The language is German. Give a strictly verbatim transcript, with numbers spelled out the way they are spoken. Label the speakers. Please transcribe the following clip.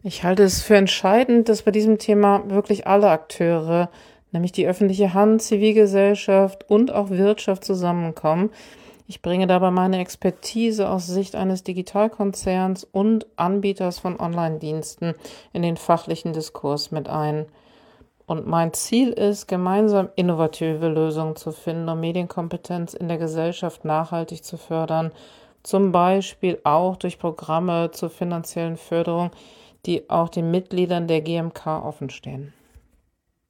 Speaker 1: Ich halte es für entscheidend, dass bei diesem Thema wirklich alle Akteure, nämlich die öffentliche Hand, Zivilgesellschaft und auch Wirtschaft zusammenkommen. Ich bringe dabei meine Expertise aus Sicht eines Digitalkonzerns und Anbieters von Online-Diensten in den fachlichen Diskurs mit ein. Und mein Ziel ist, gemeinsam innovative Lösungen zu finden, um Medienkompetenz in der Gesellschaft nachhaltig zu fördern, zum Beispiel auch durch Programme zur finanziellen Förderung, die auch den Mitgliedern der G M K offenstehen.